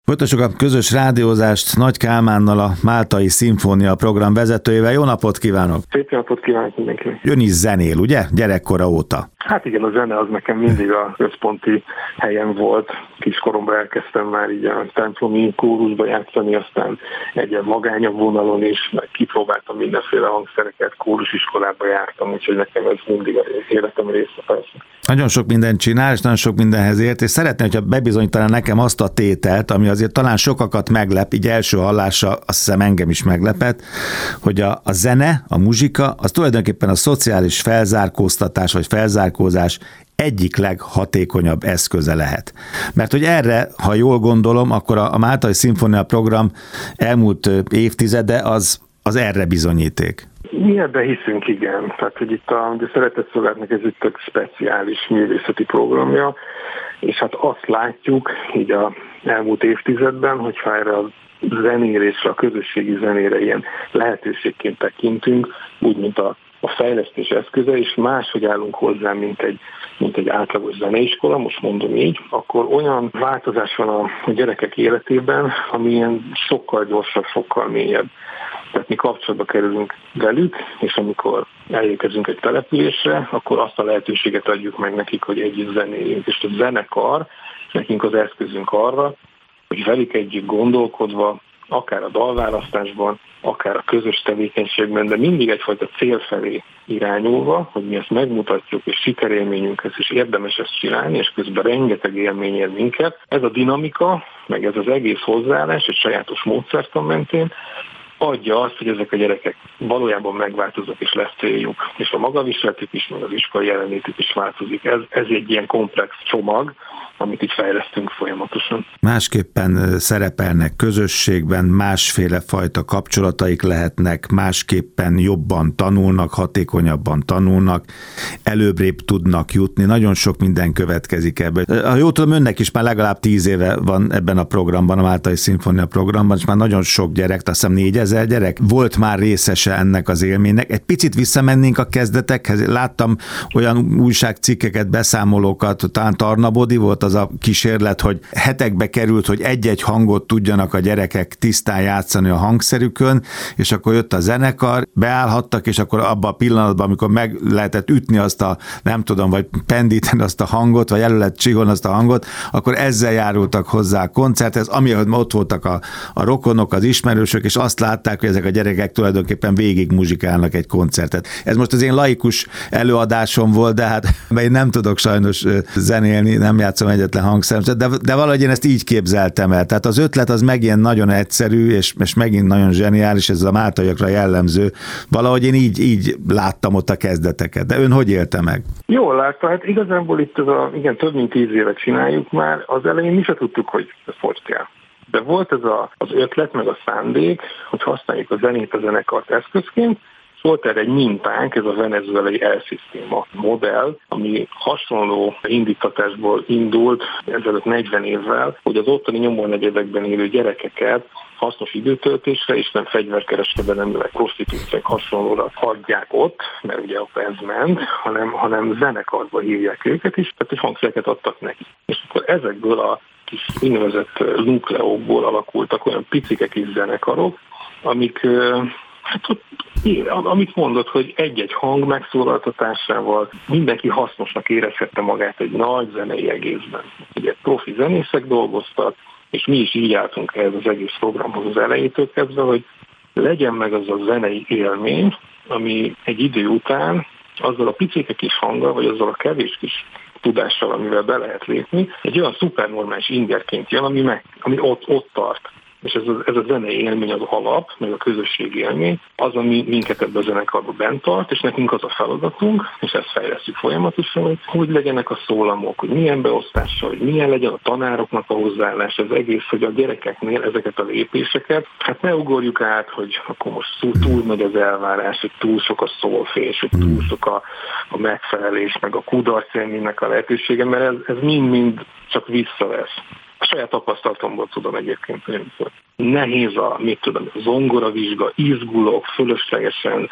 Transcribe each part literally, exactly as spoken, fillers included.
Folytassuk a közös rádiózást Nagy Kálmánnal, a Máltai Szimfónia program vezetőjével. Jó napot kívánok! Szép napot kívánok mindenkinek! Ön is zenél, ugye? Gyerekkora óta. Hát igen, a zene az nekem mindig a központi helyen volt. Kiskoromban elkezdtem már így a templomi kórusba játszani, aztán egy magányabb vonalon is, meg kipróbáltam mindenféle hangszereket, kórusiskolába jártam, úgyhogy nekem ez mindig az életem része persze. Nagyon sok mindent csinál, és nagyon sok mindenhez ért, és szeretném, hogyha bebizonyítaná nekem azt a tételt, ami azért talán sokakat meglep, így első hallásra azt hiszem engem is meglepett, hogy a, a zene, a muzsika, az tulajdonképpen a szociális felzárkóztatás, vagy felzárkózás egyik leghatékonyabb eszköze lehet. Mert hogy erre, ha jól gondolom, akkor a, a Máltai Szimfónia program elmúlt évtizede az, az erre bizonyíték. Mi ebben hiszünk, igen. Tehát, hogy itt a, a Szeretett Szolgálatnak ez egy tök speciális művészeti programja, és hát azt látjuk így a elmúlt évtizedben, hogyha erre a zenélésre, a közösségi zenére ilyen lehetőségként tekintünk, úgy, mint a, a fejlesztés eszköze, és máshogy állunk hozzá, mint egy, mint egy átlagos zeneiskola, most mondom így, akkor olyan változás van a, a gyerekek életében, ami ilyen sokkal gyorsabb, sokkal mélyebb. Tehát mi kapcsolatba kerülünk velük, és amikor elérkezünk egy településre, akkor azt a lehetőséget adjuk meg nekik, hogy együtt zenéljünk. És a zenekar nekünk az eszközünk arra, hogy velük együtt gondolkodva, akár a dalválasztásban, akár a közös tevékenységben, de mindig egyfajta cél felé irányulva, hogy mi ezt megmutatjuk, és sikerélményünkhez is érdemes ezt csinálni, és közben rengeteg élmény ér minket. Ez a dinamika, meg ez az egész hozzáállás, egy sajátos módszertan mentén, adja azt, hogy ezek a gyerekek valójában megváltoznak, és lesz céljuk. És a magaviseletük is, meg az iskolai jelenlétük is változik. Ez, ez egy ilyen komplex csomag, amit itt fejlesztünk folyamatosan. Másképpen szerepelnek közösségben, másféle fajta kapcsolataik lehetnek, másképpen jobban tanulnak, hatékonyabban tanulnak, előbbrébb tudnak jutni. Nagyon sok minden következik ebből. Ha jól tudom, önnek is már legalább tíz éve van ebben a programban, a Máltai Szimfónia programban, és már nagyon sok gyerek, azt hiszem négyezer gyerek volt már részese ennek az élménynek. Egy picit visszamennénk a kezdetekhez. Láttam olyan újságcikkeket, beszámolókat, talán Tarnabodi volt az a kísérlet, hogy hetekbe került, hogy egy-egy hangot tudjanak a gyerekek tisztán játszani a hangszerükön, és akkor jött a zenekar, beállhattak, és akkor abban a pillanatban, amikor meg lehetett ütni azt a, nem tudom, vagy pendíteni azt a hangot, vagy elő lehet csigolni azt a hangot, akkor ezzel járultak hozzá a koncerthez, amihez ott voltak a, a rokonok, az ismerősök, és azt látták, hogy ezek a gyerekek tulajdonképpen végig muzsikálnak egy koncertet. Ez most az én laikus előadásom volt, de hát én nem tudok sajnos zenélni, nem játszom egyetlen hangszerem, de, de valahogy én ezt így képzeltem el. Tehát az ötlet az megint nagyon egyszerű, és, és megint nagyon zseniális, ez a máltaiakra jellemző. Valahogy én így, így láttam ott a kezdeteket. De ön hogy élte meg? Jól látta, hát igazából itt ez a, igen, több mint tíz éve csináljuk már, az elején mi se tudtuk, hogy ez hogy kell. De volt ez a, az ötlet, meg a szándék, hogy használjuk a zenét, a zenekart eszközként. Volt erre egy mintánk, ez a venezuelai El-Sistema modell, ami hasonló indítatásból indult ezelőtt negyven évvel, hogy az ottani nyomornegyedekben élő gyerekeket hasznos időtöltésre és nem fegyverkereskedelemre, prostitúciók hasonlóra adják ott, mert ugye ott ez ment, hanem, hanem zenekarba hívják őket is, tehát hogy hangszereket adtak neki. És akkor ezekből a kis úgynevezett nukleókból alakultak olyan picike kis zenekarok, amik... Hát ott, amit mondod, hogy egy-egy hang megszólaltatásával mindenki hasznosnak érezhette magát egy nagy zenei egészben. Ugye profi zenészek dolgoztak, és mi is így álltunk ehhez az egész programhoz az elejétől kezdve, hogy legyen meg az a zenei élmény, ami egy idő után azzal a picike kis hanggal, vagy azzal a kevés kis tudással, amivel be lehet lépni, egy olyan szupernormális ingerként jön, ami, meg, ami ott, ott tart. És ez a, ez a zenei élmény az alap, meg a közösségi élmény, az, ami minket ebben a zenekarban bent tart, és nekünk az a feladatunk, és ezt fejlesztjük folyamatosan, hogy hogy legyenek a szólamok, hogy milyen beosztással, hogy milyen legyen a tanároknak a hozzáállás, az egész, hogy a gyerekeknél ezeket a lépéseket, hát ne ugorjuk át, hogy akkor most túl nagy az elvárás, hogy túl sok a szólfés, hogy túl sok a, a megfelelés, meg a kudarc élménynek a lehetősége, mert ez, ez mind-mind csak visszavesz. A saját tapasztalatomból tudom egyébként, hogy nehéz a, mit tudom, a zongoravizsga, izgulok, fölöslegesen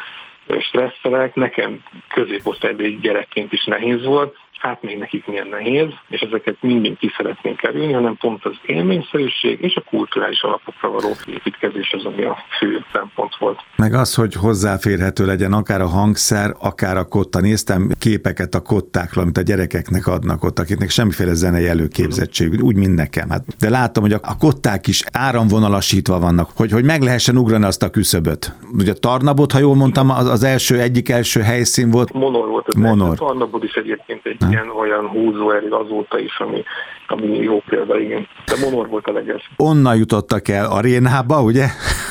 stresszelek, nekem középosztálybeli gyerekként is nehéz volt, hát még nekik milyen nehéz, és ezeket mind ki szeretnénk kerülni, hanem pont az élményszerűség és a kulturális alapokra való építkezés az, ami a fő szempont volt. Meg az, hogy hozzáférhető legyen akár a hangszer, akár a kotta. Néztem képeket a kottákról, amit a gyerekeknek adnak ott, akiknek semmiféle zenei előképzettség, úgy, mint nekem. Hát, de látom, hogy a kották is áramvonalasítva vannak, hogy, hogy meg lehessen ugrani azt a küszöböt. Ugye a Tarnabot, ha jól mondtam, az, az első, egyik első helyszín volt. Monor volt. Az Monor. A Tarnabot is egyébként egy ilyen olyan húzóerő azóta is, ami, ami jó példa, igen. De Monor volt a legelső. Onnan jutottak el arénába, ugye?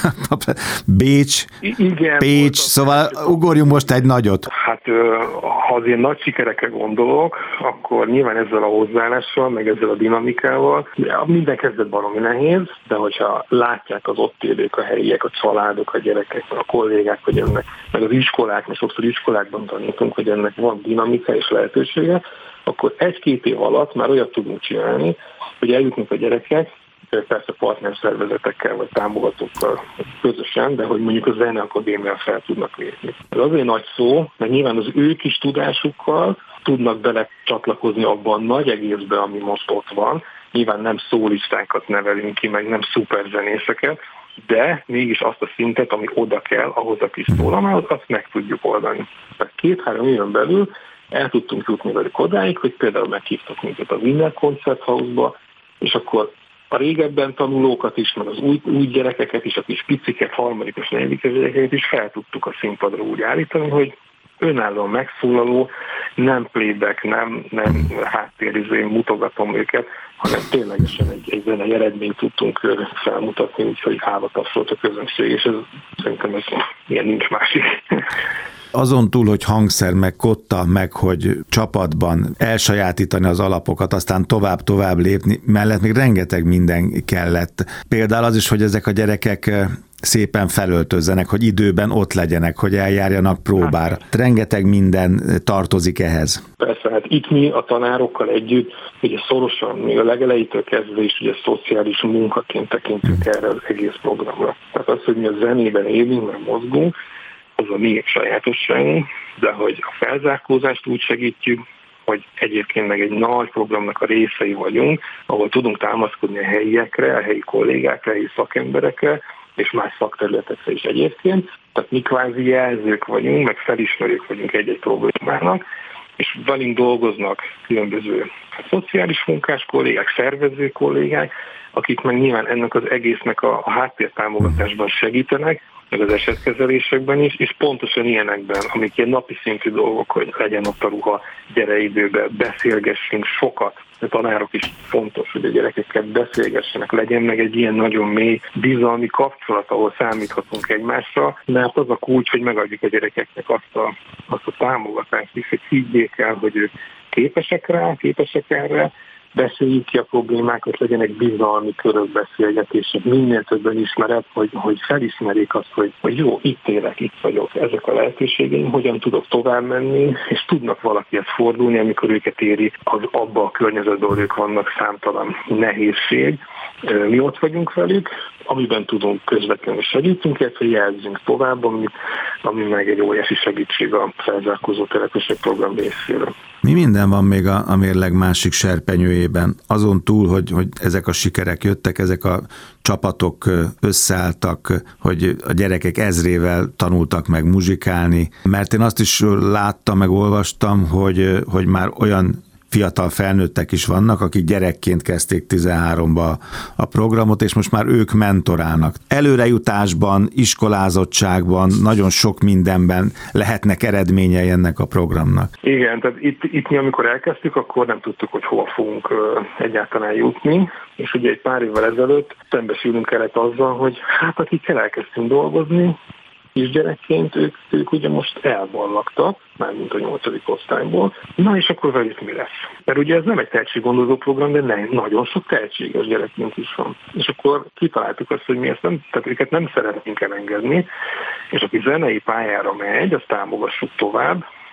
Bécs, I- igen, Pécs, szóval ugorjunk most egy nagyot. Hát ha az ilyen nagy sikerekre gondolok, akkor nyilván ezzel a hozzáállással, meg ezzel a dinamikával, minden kezdet baromi nehéz, de hogyha látják az ott élők, a helyiek, a családok, a gyerekek, a kollégák, hogy ennek, meg az iskolák, mert sokszor iskolákban tanítunk, hogy ennek van dinamika és lehetősége, akkor egy-két év alatt már olyat tudunk csinálni, hogy eljutnak a gyerekek, persze partnerszervezetekkel vagy támogatókkal közösen, de hogy mondjuk a zeneakadémián fel tudnak lépni. Ez azért nagy szó, mert nyilván az ő kis tudásukkal tudnak bele csatlakozni abban nagy egészben, ami most ott van. Nyilván nem szólistákat nevelünk ki, meg nem szuperzenészeket, de mégis azt a szintet, ami oda kell, ahhoz a kis szólamához, azt meg tudjuk oldani. Tehát két-három éven belül el tudtunk jutni velük odáig, hogy például meghívtak minket a Wiener Konzerthausba, és akkor a régebben tanulókat is, meg az új, új gyerekeket is, a kis piciket, harmadikos, negyedikes gyerekeket is fel tudtuk a színpadra úgy állítani, hogy önállóan megszólaló, nem playback, nem, nem háttériző, mutogatom őket, hanem ténylegesen egy, egy zenei eredményt tudtunk felmutatni, úgyhogy állatapszolt a közönség, és ez, szerintem ez ilyen nincs másik. Azon túl, hogy hangszer, meg kotta, meg hogy csapatban elsajátítani az alapokat, aztán tovább-tovább lépni, mellett még rengeteg minden kellett. Például az is, hogy ezek a gyerekek szépen felöltözzenek, hogy időben ott legyenek, hogy eljárjanak próbára. Rengeteg minden tartozik ehhez. Persze, hát itt mi a tanárokkal együtt, ugye szorosan, még a legelejétől kezdve is ugye szociális munkaként tekintünk erre az egész programra. Tehát az, hogy mi a zenében élünk, mert mozgunk, az a mi sajátosságunk, de hogy a felzárkózást úgy segítjük, hogy egyébként meg egy nagy programnak a részei vagyunk, ahol tudunk támaszkodni a helyiekre, a helyi kollégákra, a helyi szakemberekre, és más szakterületekre is egyébként. Tehát mi kvázi jelzők vagyunk, meg felismerők vagyunk egy-egy problémának, és velünk dolgoznak különböző szociális munkás kollégák, szervező kollégák, akik meg nyilván ennek az egésznek a, a háttértámogatásban segítenek, meg az esetkezelésekben is, és pontosan ilyenekben, amik ilyen napi szintű dolgok, hogy legyen ott a ruha, gyere időbe, beszélgessünk sokat. A tanárok is fontos, hogy a gyerekekkel beszélgessenek, legyen meg egy ilyen nagyon mély bizalmi kapcsolat, ahol számíthatunk egymásra, mert az a kulcs, hogy megadjuk a gyerekeknek azt a, azt a támogatást is, hogy higgyék el, hogy ők képesek rá, képesek erre, beszéljük ki a problémákat, legyenek bizalmi körök, beszélgetések, minél többen ismeret, hogy, hogy felismerjék azt, hogy, hogy jó, itt élek, itt vagyok, ezek a lehetőségeim, hogyan tudok tovább menni, és tudnak valakihez fordulni, amikor őket éri az abba a környezetben, ahol ők vannak, számtalan nehézség. Mi ott vagyunk velük, amiben tudunk közvetlenül segítünk, illetve jelzünk tovább, ami, ami meg egy óriási segítség a felzárkózó települések program részéről. Mi minden van még a, a mérleg másik serpenyőjében? Azon túl, hogy, hogy ezek a sikerek jöttek, ezek a csapatok összeálltak, hogy a gyerekek ezrével tanultak meg muzsikálni, mert én azt is láttam, meg olvastam, hogy, hogy már olyan fiatal felnőttek is vannak, akik gyerekként kezdték tizenháromba a programot, és most már ők mentorálnak. Előrejutásban, iskolázottságban, nagyon sok mindenben lehetnek eredményei ennek a programnak. Igen, tehát itt, itt mi amikor elkezdtük, akkor nem tudtuk, hogy hova fogunk egyáltalán jutni, és ugye egy pár évvel ezelőtt szembesülünk kellett azzal, hogy hát akikkel elkezdtünk dolgozni, kisgyerekként ők, ők ugye most elvallagtak, mármint a nyolcadik osztályból. Na és akkor velük mi lesz? Mert ugye ez nem egy tehetséggondozó program, de nem, nagyon sok tehetséges gyerekünk is van. És akkor kitaláltuk azt, hogy mi ezt nem, tehát őket nem szeretnénk elengedni, és aki zenei pályára megy, azt támogassuk tovább,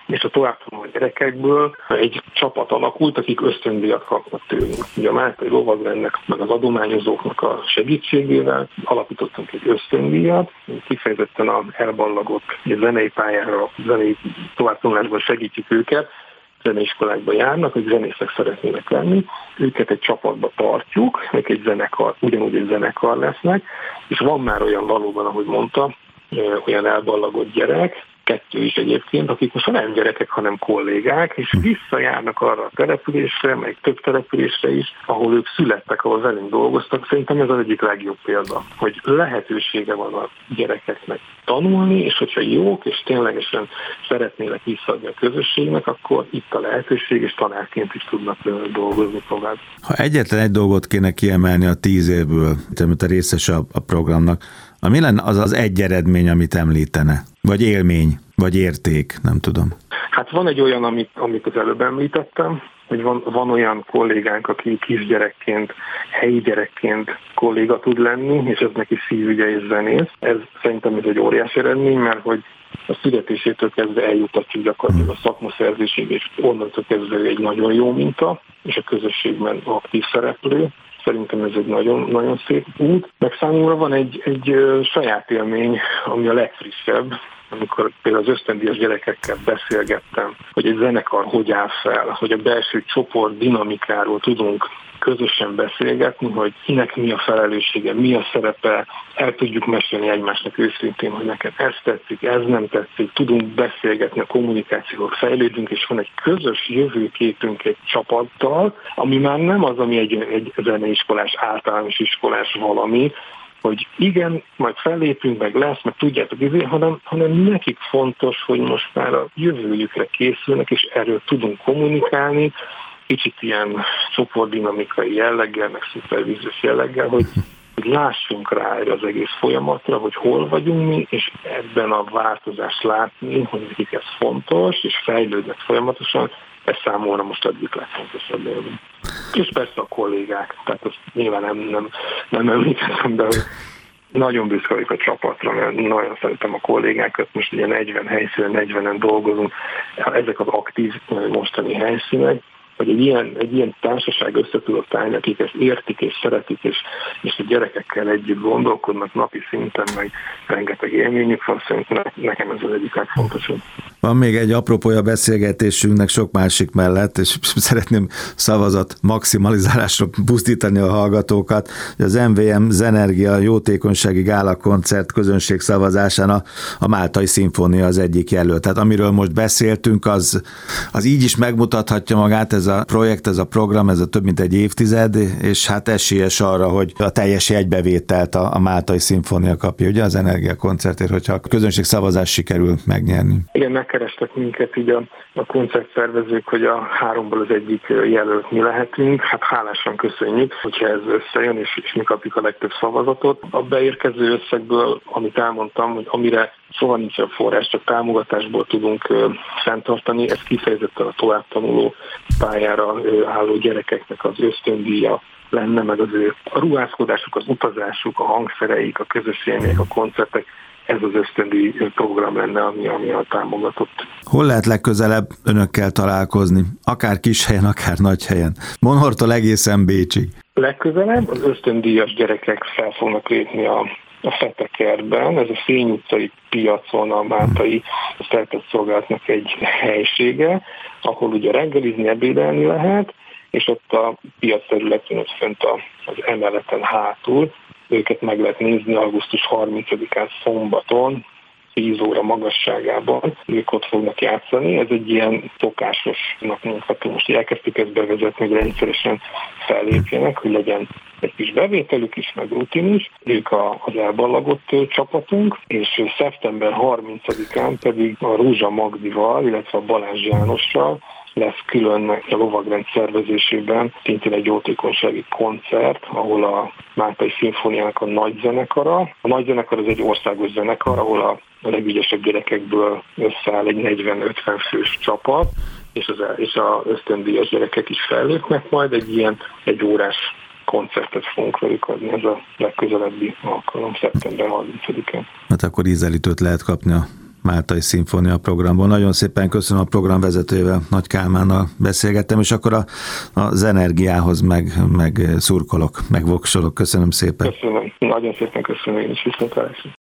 és a továbbtanuló gyerekekből egy csapat alakult, akik ösztöndíjat kapnak tőlünk. Ugye a Máltai Lovagrendnek, meg az adományozóknak a segítségével alapítottunk egy ösztöndíjat, kifejezetten a elballagott zenei pályára, zenei továbbtanulásban segítjük őket, zeneiskolákba járnak, hogy zenészek szeretnének lenni, őket egy csapatba tartjuk, ők egy zenekar, ugyanúgy egy zenekar lesznek, és van már olyan valóban, ahogy mondta, olyan elballagott gyerek, kettő is egyébként, akik most nem gyerekek, hanem kollégák, és visszajárnak arra a településre, meg több településre is, ahol ők születtek, ahol velünk dolgoztak. Szerintem ez az egyik legjobb példa, hogy lehetősége van a gyerekeknek tanulni, és hogyha jók, és ténylegesen szeretnének visszaadni a közösségnek, akkor itt a lehetőség, és tanárként is tudnak dolgozni tovább. Ha egyetlen egy dolgot kéne kiemelni a tíz évből, amit a részes a, a programnak, ami lenne az az egy eredmény, amit említene? Vagy élmény, vagy érték, nem tudom. Hát van egy olyan, amit, amit az előbb említettem, hogy van, van olyan kollégánk, aki kisgyerekként, helyi gyerekként kolléga tud lenni, és ez neki szívügye és zenész. Ez szerintem ez egy óriási eredmény, mert hogy a születésétől kezdve eljutatjuk gyakorlatilag a szakmaszerzésig, és onnantól kezdve egy nagyon jó minta, és a közösségben aktív szereplő. Szerintem ez egy nagyon, nagyon szép út. Meg számomra van egy, egy saját élmény, ami a legfrissebb, amikor például az ösztöndíjas gyerekekkel beszélgettem, hogy egy zenekar hogy áll fel, hogy a belső csoport dinamikáról tudunk közösen beszélgetni, hogy kinek mi a felelőssége, mi a szerepe, el tudjuk mesélni egymásnak őszintén, hogy neked ez tetszik, ez nem tetszik, tudunk beszélgetni, a kommunikációval fejlődünk, és van egy közös jövőképünk egy csapattal, ami már nem az, ami egy, egy zeneiskolás, általános iskolás valami, hogy igen, majd fellépünk, meg lesz, meg tudjátok, ezért, hanem, hanem nekik fontos, hogy most már a jövőjükre készülnek, és erről tudunk kommunikálni, kicsit ilyen csoportdinamikai jelleggel, meg szupervíziós jelleggel, hogy, hogy lássunk rá erre az egész folyamatra, hogy hol vagyunk mi, és ebben a változást látni, hogy nekik ez fontos, és fejlődnek folyamatosan, ez számomra most egyik legfontosabb élmény. És persze a kollégák, tehát azt nyilván nem, nem, nem említettem, de hogy nagyon büszke vagyok a csapatra, mert nagyon szeretem a kollégákat, most ugye negyven helyszínen, negyvenen dolgozunk, ezek az aktív mostani helyszínek, hogy egy ilyen, egy ilyen társaság össze tudott állni, akik ezt értik és szeretik, és, és a gyerekekkel együtt gondolkodnak napi szinten, meg rengeteg élményük van, szerintem nekem ez az egyik legfontosabb. Van még egy apropója beszélgetésünknek sok másik mellett, és szeretném szavazat maximalizálásra buzdítani a hallgatókat, hogy az em vé em Zenergia jótékonysági gála koncert közönség szavazásán a, a Máltai Szimfónia az egyik jelölt. Tehát amiről most beszéltünk, az, az így is megmutathatja magát, ez a projekt, ez a program, ez a több mint egy évtized, és hát esélyes arra, hogy a teljes jegybevételt a, a Máltai Szimfónia kapja, ugye az Energia koncertért, hogyha a közönség szavazás sikerül megnyerni. Igen, megkerestek minket így a, a koncertszervezők, hogy a háromból az egyik jelölt mi lehetünk. Hát hálásan köszönjük, hogyha ez összejön, és, és mi kapjuk a legtöbb szavazatot. A beérkező összegből, amit elmondtam, hogy amire soha nincsen forrás, csak támogatásból tudunk ö, fenntartani, ez kifejezetten a továbbtanuló pályára ö, álló gyerekeknek az ösztöndíja lenne, meg az ő a ruházkodásuk, az utazásuk, a hangszereik, a közös élmények, a koncertek, ez az ösztöndíj program lenne, ami, ami a támogatott. Hol lehet legközelebb önökkel találkozni? Akár kis helyen, akár nagy helyen. Monhortól egészen Bécsig. Legközelebb az ösztöndíjas gyerekek fel fognak lépni a a Fetekerben, ez a Fény utcai piacon a Máltai Szerteszolgálatnak egy helysége, ahol ugye reggelizni, ebédelni lehet, és ott a piac területén, ott fönt az emeleten hátul, őket meg lehet nézni augusztus harmincadikán szombaton, tíz óra magasságában, ők ott fognak játszani. Ez egy ilyen szokásosnak mondható. Most elkezdtük ezt bevezetni, hogy rendszeresen fellépjenek, hogy legyen egy kis bevételük is, meg rutin is. Ők a, az elballagott csapatunk, és szeptember harmincadikán pedig a Rózsa Magdival, illetve a Balázs Jánossal lesz külön a Lovagrend szervezésében szintén egy jótékonysági koncert, ahol a Máltai Szimfóniának a nagy zenekara. A nagy zenekar az egy országos zenekar, ahol a legügyesebb gyerekekből összeáll egy negyven-ötven fős csapat, és az és a ösztöndíjas gyerekek is fellépnek majd, egy ilyen egy órás koncertet fogunk velük adni, ez a legközelebbi alkalom, szeptember harmincadikán. Hát akkor ízelítőt lehet kapni a Máltai Szimfónia programból. Nagyon szépen köszönöm, a program vezetőjével, Nagy Kálmánnal beszélgettem, és akkor a, az energiához meg, meg szurkolok, meg voksolok. Köszönöm szépen. Köszönöm. Nagyon szépen köszönöm én is. Viszontlátásra.